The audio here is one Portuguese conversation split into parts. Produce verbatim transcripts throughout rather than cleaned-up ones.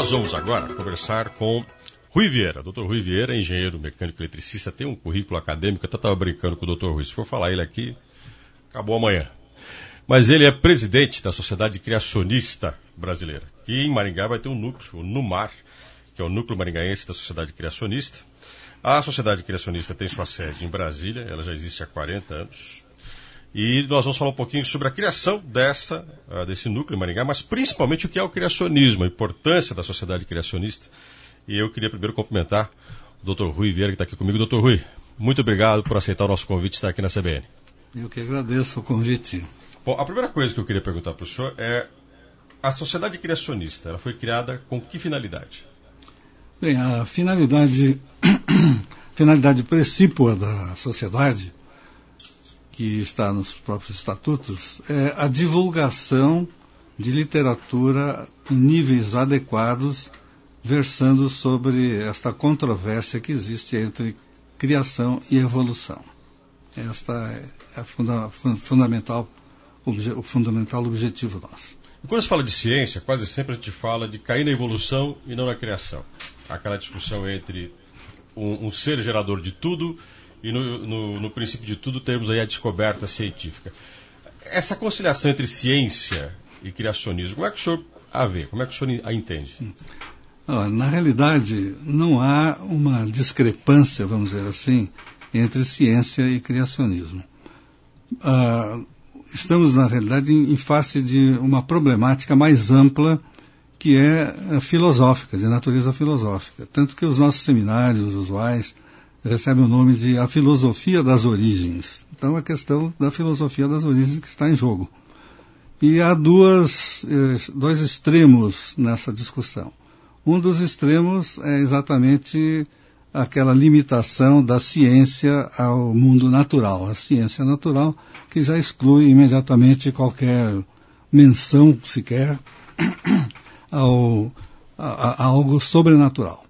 Nós vamos agora conversar com Rui Vieira. doutor Rui Vieira, engenheiro mecânico eletricista, tem um currículo acadêmico. Eu até estava brincando com o doutor Rui. Se for falar ele aqui, acabou amanhã. Mas ele é presidente da Sociedade Criacionista Brasileira. E em Maringá vai ter um núcleo, o NUMAR, que é o Núcleo Maringaense da Sociedade Criacionista. A Sociedade Criacionista tem sua sede em Brasília, ela já existe há quarenta anos. E nós vamos falar um pouquinho sobre a criação dessa, uh, desse núcleo em Maringá, mas principalmente o que é o criacionismo, a importância da sociedade criacionista. E eu queria primeiro cumprimentar o doutor Rui Vieira, que está aqui comigo. doutor Rui, muito obrigado por aceitar o nosso convite e estar aqui na C B N. Eu que agradeço o convite. Bom, a primeira coisa que eu queria perguntar para o senhor é: a sociedade criacionista, ela foi criada com que finalidade? Bem, a finalidade, finalidade precípua da sociedade, que está nos próprios estatutos, é a divulgação de literatura em níveis adequados, versando sobre esta controvérsia que existe entre criação e evolução. Esta é a funda, fundamental, obje, o fundamental objetivo nosso. E quando se fala de ciência, quase sempre a gente fala de cair na evolução e não na criação. Aquela discussão entre um, um ser gerador de tudo e no, no, no princípio de tudo temos aí a descoberta científica. Essa conciliação entre ciência e criacionismo, como é que o senhor a vê? Como é que o senhor a entende? Na realidade, não há uma discrepância, vamos dizer assim, entre ciência e criacionismo. Ah, estamos, na realidade, em, em face de uma problemática mais ampla, que é filosófica, de natureza filosófica. Tanto que os nossos seminários usuais recebe o nome de a filosofia das origens. Então, a questão da filosofia das origens que está em jogo. E há duas, dois extremos nessa discussão. Um dos extremos é exatamente aquela limitação da ciência ao mundo natural. A ciência natural que já exclui imediatamente qualquer menção, sequer, ao, a, a algo sobrenatural.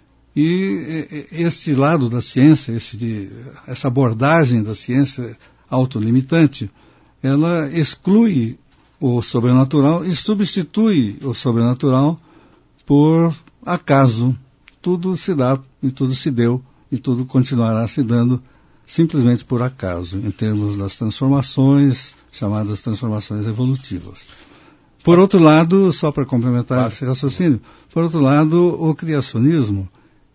E este lado da ciência, esse de, essa abordagem da ciência autolimitante, ela exclui o sobrenatural e substitui o sobrenatural por acaso. Tudo se dá e tudo se deu e tudo continuará se dando simplesmente por acaso, em termos das transformações, chamadas transformações evolutivas. Por outro lado, só para complementar claro. esse raciocínio, por outro lado, o criacionismo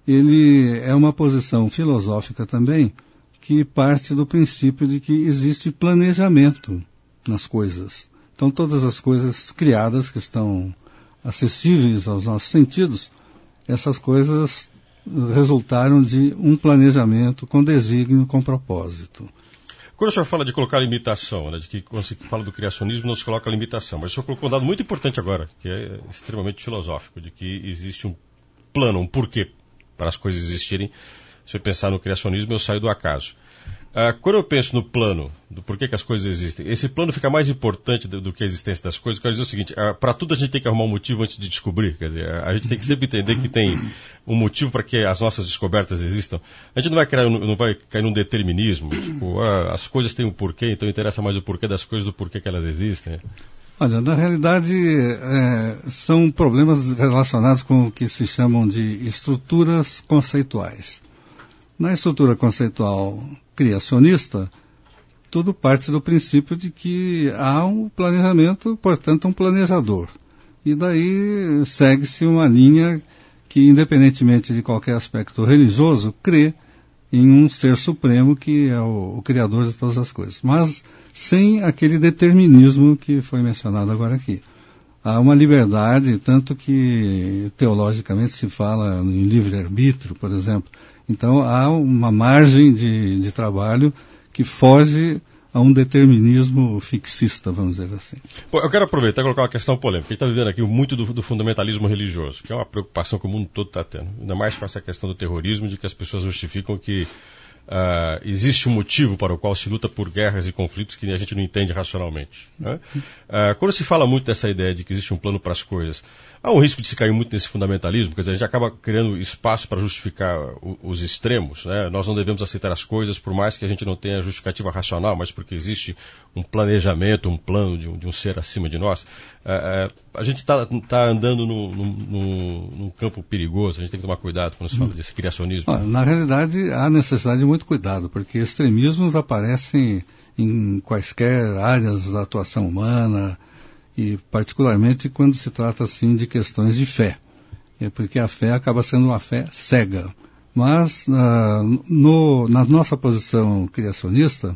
ele é uma posição filosófica também que parte do princípio de que existe planejamento nas coisas. Então, todas as coisas criadas que estão acessíveis aos nossos sentidos, essas coisas resultaram de um planejamento com desígnio, com propósito. Quando o senhor fala de colocar limitação, né, de que quando se fala do criacionismo não se coloca limitação, mas o senhor colocou um dado muito importante agora, que é extremamente filosófico, de que existe um plano, um porquê para as coisas existirem. Se eu pensar no criacionismo, eu saio do acaso. Ah, quando eu penso no plano, do porquê que as coisas existem, esse plano fica mais importante do, do que a existência das coisas. Eu quero dizer o seguinte: ah, para tudo a gente tem que arrumar um motivo antes de descobrir. Quer dizer, a gente tem que sempre entender que tem um motivo para que as nossas descobertas existam. A gente não vai, criar, não vai cair num determinismo, tipo, ah, as coisas têm um porquê, então interessa mais o porquê das coisas do porquê que elas existem. Olha, na realidade, é, são problemas relacionados com o que se chamam de estruturas conceituais. Na estrutura conceitual criacionista, tudo parte do princípio de que há um planejamento, portanto, um planejador. E daí segue-se uma linha que, independentemente de qualquer aspecto religioso, crê em um ser supremo que é o, o criador de todas as coisas. Mas sem aquele determinismo que foi mencionado agora aqui. Há uma liberdade, tanto que teologicamente se fala em livre-arbítrio, por exemplo. Então há uma margem de, de trabalho que foge a um determinismo fixista, vamos dizer assim. Bom, eu quero aproveitar e colocar uma questão polêmica. A gente está vivendo aqui muito do, do fundamentalismo religioso, que é uma preocupação que o mundo todo está tendo. Ainda mais com essa questão do terrorismo, de que as pessoas justificam que Uh, existe um motivo para o qual se luta por guerras e conflitos que a gente não entende racionalmente. Né? Uh, quando se fala muito dessa ideia de que existe um plano para as coisas, há um risco de se cair muito nesse fundamentalismo, quer dizer, a gente acaba criando espaço para justificar o, os extremos. Né? Nós não devemos aceitar as coisas por mais que a gente não tenha justificativa racional, mas porque existe um planejamento, um plano de um, de um ser acima de nós. Uh, uh, a gente está tá andando num, num, num campo perigoso, a gente tem que tomar cuidado quando se fala desse criacionismo. Na realidade, há necessidade de muito cuidado, porque extremismos aparecem em quaisquer áreas da atuação humana, e particularmente quando se trata assim de questões de fé, é porque a fé acaba sendo uma fé cega. Mas uh, no, na nossa posição criacionista,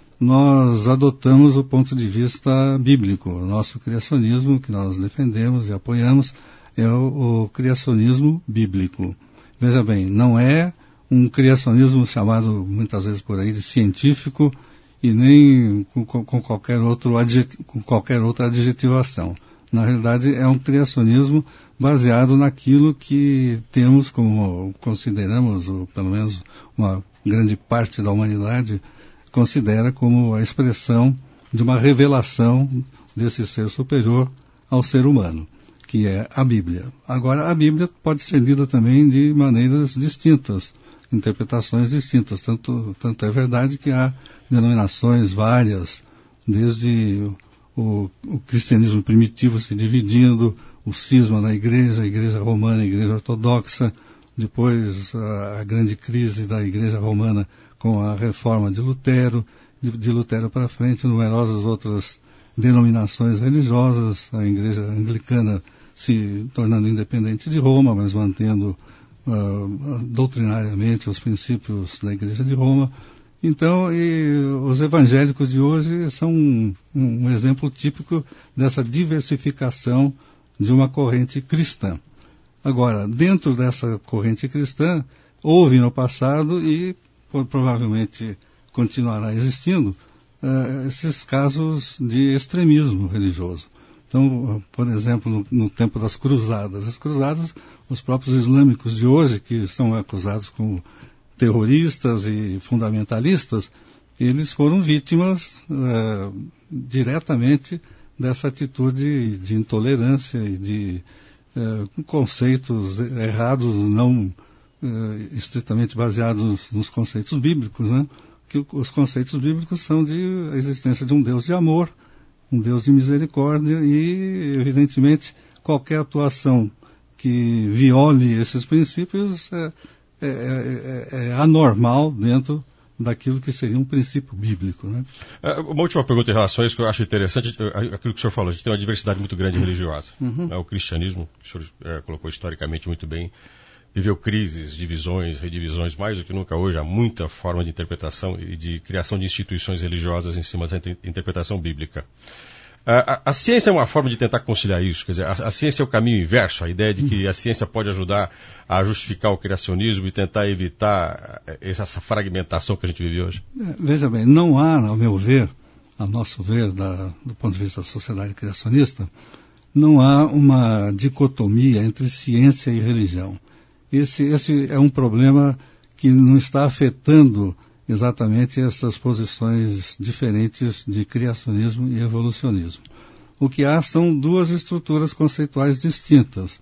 nós adotamos o ponto de vista bíblico. O nosso criacionismo, que nós defendemos e apoiamos, é o, o criacionismo bíblico. Veja bem, não é um criacionismo chamado muitas vezes por aí de científico e nem com, com, qualquer, outro adjet, com qualquer outra adjetivação. Na realidade, é um criacionismo baseado naquilo que temos como, consideramos, ou pelo menos uma grande parte da humanidade considera como a expressão de uma revelação desse ser superior ao ser humano, que é a Bíblia. Agora, a Bíblia pode ser lida também de maneiras distintas, interpretações distintas. Tanto, tanto é verdade que há denominações várias, desde o, o cristianismo primitivo se dividindo, o cisma na igreja, a igreja romana, a igreja ortodoxa, depois a, a grande crise da igreja romana com a reforma de Lutero, de, de Lutero para frente, numerosas outras denominações religiosas, a igreja anglicana se tornando independente de Roma, mas mantendo uh, doutrinariamente os princípios da igreja de Roma. Então, e os evangélicos de hoje são um, um exemplo típico dessa diversificação de uma corrente cristã. Agora, dentro dessa corrente cristã, houve no passado e provavelmente continuará existindo uh, esses casos de extremismo religioso. Então, por exemplo, no, no tempo das cruzadas, as cruzadas, os próprios islâmicos de hoje, que são acusados como terroristas e fundamentalistas, eles foram vítimas uh, diretamente dessa atitude de intolerância e de uh, conceitos errados, não Uh, estritamente baseados nos conceitos bíblicos, né? Que os conceitos bíblicos são de a existência de um Deus de amor, um Deus de misericórdia e, evidentemente, qualquer atuação que viole esses princípios é, é, é, é anormal dentro daquilo que seria um princípio bíblico, né? Uma última pergunta em relação a isso que eu acho interessante, aquilo que o senhor falou, a gente tem uma diversidade muito grande religiosa. Uhum. O cristianismo, que o senhor é, colocou historicamente muito bem, viveu crises, divisões, redivisões, mais do que nunca hoje há muita forma de interpretação e de criação de instituições religiosas em cima dessa interpretação bíblica. A, a, a ciência é uma forma de tentar conciliar isso, quer dizer, a, a ciência é o caminho inverso, a ideia de que a ciência pode ajudar a justificar o criacionismo e tentar evitar essa fragmentação que a gente vive hoje. Veja bem, não há, ao meu ver, a nosso ver, da, do ponto de vista da sociedade criacionista, não há uma dicotomia entre ciência e religião. Esse, esse é um problema que não está afetando exatamente essas posições diferentes de criacionismo e evolucionismo. O que há são duas estruturas conceituais distintas.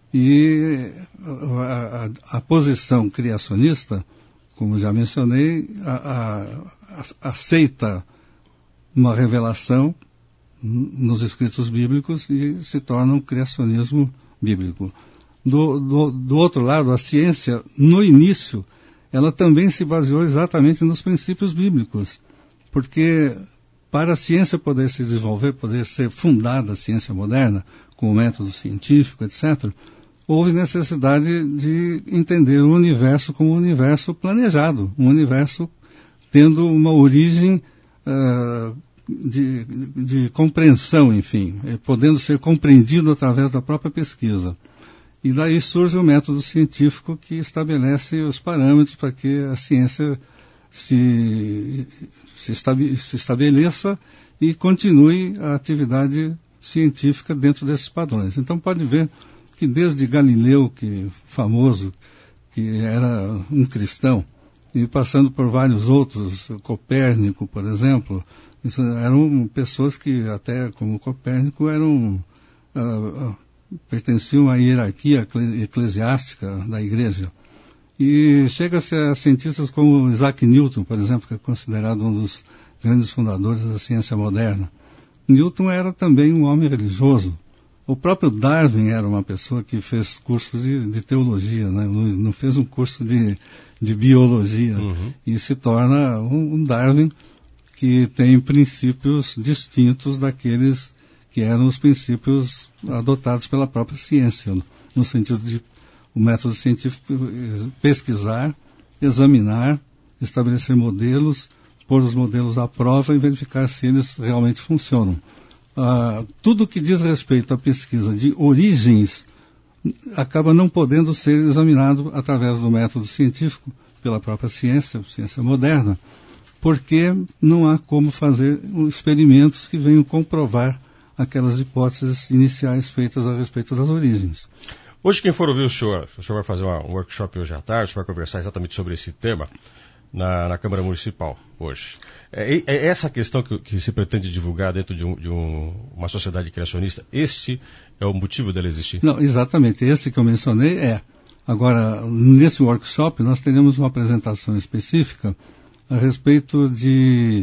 E a, a, a posição criacionista, como já mencionei, a, a, a, aceita uma revelação nos escritos bíblicos e se torna um criacionismo bíblico. Do, do, do outro lado, a ciência, no início, ela também se baseou exatamente nos princípios bíblicos, porque para a ciência poder se desenvolver, poder ser fundada a ciência moderna, com o método científico, etcétera, houve necessidade de entender o universo como um universo planejado, um universo tendo uma origem uh, de, de compreensão, enfim, podendo ser compreendido através da própria pesquisa. E daí surge o método científico que estabelece os parâmetros para que a ciência se, se, estabe, se estabeleça e continue a atividade científica dentro desses padrões. Então pode ver que desde Galileu, que famoso, que era um cristão, e passando por vários outros, Copérnico, por exemplo, isso eram pessoas que, até como Copérnico, eram, uh, uh, pertenciam à hierarquia eclesiástica da igreja. E chega-se a cientistas como Isaac Newton, por exemplo, que é considerado um dos grandes fundadores da ciência moderna. Newton era também um homem religioso. O próprio Darwin era uma pessoa que fez cursos de, de teologia, né? não, não fez um curso de, de biologia, uhum. e se torna um, um Darwin que tem princípios distintos daqueles que eram os princípios adotados pela própria ciência, no sentido de o método científico pesquisar, examinar, estabelecer modelos, pôr os modelos à prova e verificar se eles realmente funcionam. Ah, tudo que diz respeito à pesquisa de origens acaba não podendo ser examinado através do método científico pela própria ciência, ciência moderna, porque não há como fazer experimentos que venham comprovar aquelas hipóteses iniciais feitas a respeito das origens. Hoje, quem for ouvir o senhor, o senhor vai fazer uma, um workshop hoje à tarde, vai conversar exatamente sobre esse tema na, na Câmara Municipal, hoje. É, é essa questão que, que se pretende divulgar dentro de, um, de um, uma sociedade criacionista, esse é o motivo dela existir? Não, exatamente, esse que eu mencionei é. Agora, nesse workshop, nós teremos uma apresentação específica a respeito de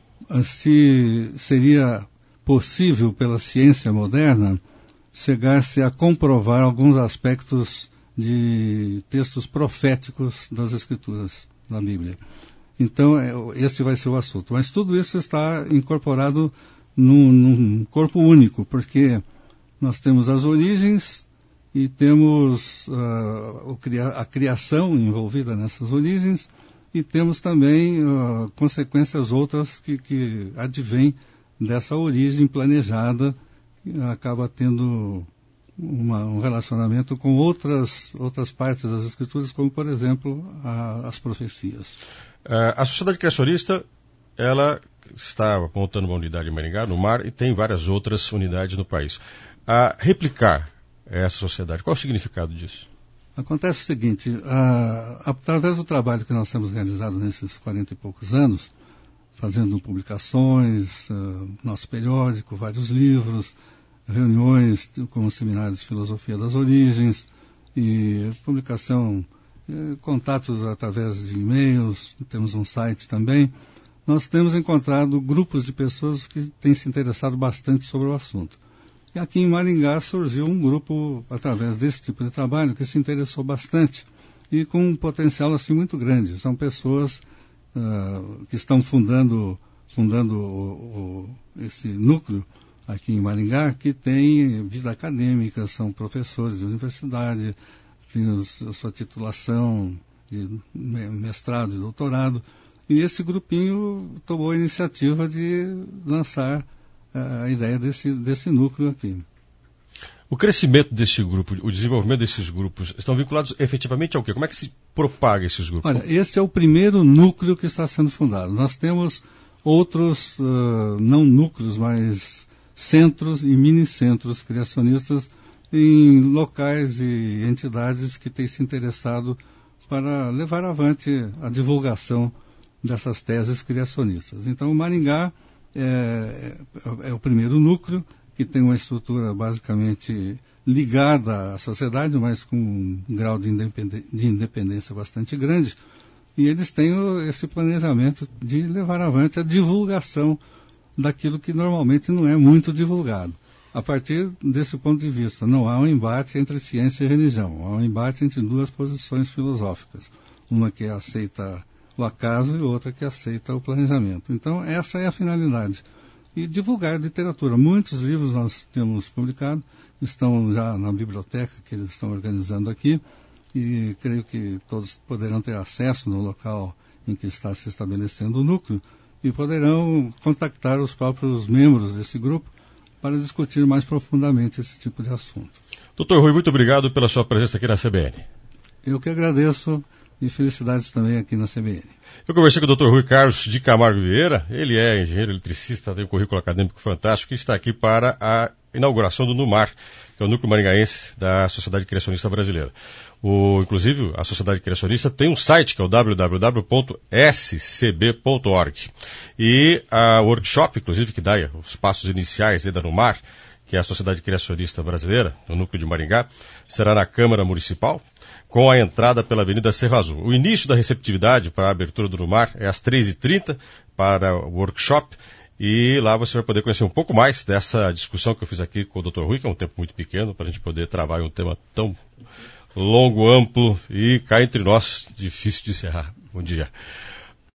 se seria possível, pela ciência moderna, chegar-se a comprovar alguns aspectos de textos proféticos das Escrituras da Bíblia. Então, esse vai ser o assunto. Mas tudo isso está incorporado num, num corpo único, porque nós temos as origens e temos uh, a criação envolvida nessas origens e temos também uh, consequências outras que, que advêm dessa origem planejada, acaba tendo uma, um relacionamento com outras, outras partes das Escrituras, como, por exemplo, a, as profecias. Uh, a Sociedade Criacionista, ela está montando uma unidade em Maringá, no Mar, e tem várias outras unidades no país. A replicar essa sociedade, qual é o significado disso? Acontece o seguinte, uh, através do trabalho que nós temos realizado nesses quarenta e poucos anos, fazendo publicações, uh, nosso periódico, vários livros, reuniões como seminários de filosofia das origens e publicação, eh, contatos através de e-mails, temos um site também. Nós temos encontrado grupos de pessoas que têm se interessado bastante sobre o assunto. E aqui em Maringá surgiu um grupo, através desse tipo de trabalho, que se interessou bastante e com um potencial assim muito grande. São pessoas uh, que estão fundando, fundando o, o, esse núcleo aqui em Maringá, que tem vida acadêmica, são professores de universidade, têm os, a sua titulação de mestrado e doutorado, e esse grupinho tomou a iniciativa de lançar uh, a ideia desse, desse núcleo aqui. O crescimento desse grupo, o desenvolvimento desses grupos, estão vinculados efetivamente ao quê? Como é que se propaga esses grupos? Olha, esse é o primeiro núcleo que está sendo fundado. Nós temos outros, uh, não núcleos, mas centros e mini-centros criacionistas em locais e entidades que têm se interessado para levar avante a divulgação dessas teses criacionistas. Então, o Maringá é, é, é o primeiro núcleo, que tem uma estrutura basicamente ligada à sociedade, mas com um grau de, independ... de independência bastante grande, e eles têm o, esse planejamento de levar avante a divulgação daquilo que normalmente não é muito divulgado. A partir desse ponto de vista, não há um embate entre ciência e religião, há um embate entre duas posições filosóficas, uma que aceita o acaso e outra que aceita o planejamento. Então, essa é a finalidade. E divulgar literatura. Muitos livros nós temos publicado, estão já na biblioteca que eles estão organizando aqui, e creio que todos poderão ter acesso no local em que está se estabelecendo o núcleo, e poderão contactar os próprios membros desse grupo para discutir mais profundamente esse tipo de assunto. doutor Rui, muito obrigado pela sua presença aqui na C B N. Eu que agradeço e felicidades também aqui na C B N. Eu conversei com o doutor Rui Carlos de Camargo Vieira, ele é engenheiro eletricista, tem um currículo acadêmico fantástico e está aqui para a inauguração do NUMAR, que é o Núcleo Maringaense da Sociedade Criacionista Brasileira. O, inclusive, a Sociedade Criacionista tem um site, que é o w w w ponto s c b ponto org. E a workshop, inclusive, que dá os passos iniciais da NUMAR, que é a Sociedade Criacionista Brasileira, no núcleo de Maringá, será na Câmara Municipal, com a entrada pela Avenida Cerro Azul. O início da receptividade para a abertura do NUMAR é às três e trinta para o workshop, e lá você vai poder conhecer um pouco mais dessa discussão que eu fiz aqui com o doutor Rui, que é um tempo muito pequeno para a gente poder trabalhar um tema tão longo, amplo e cá entre nós, difícil de encerrar. Bom dia.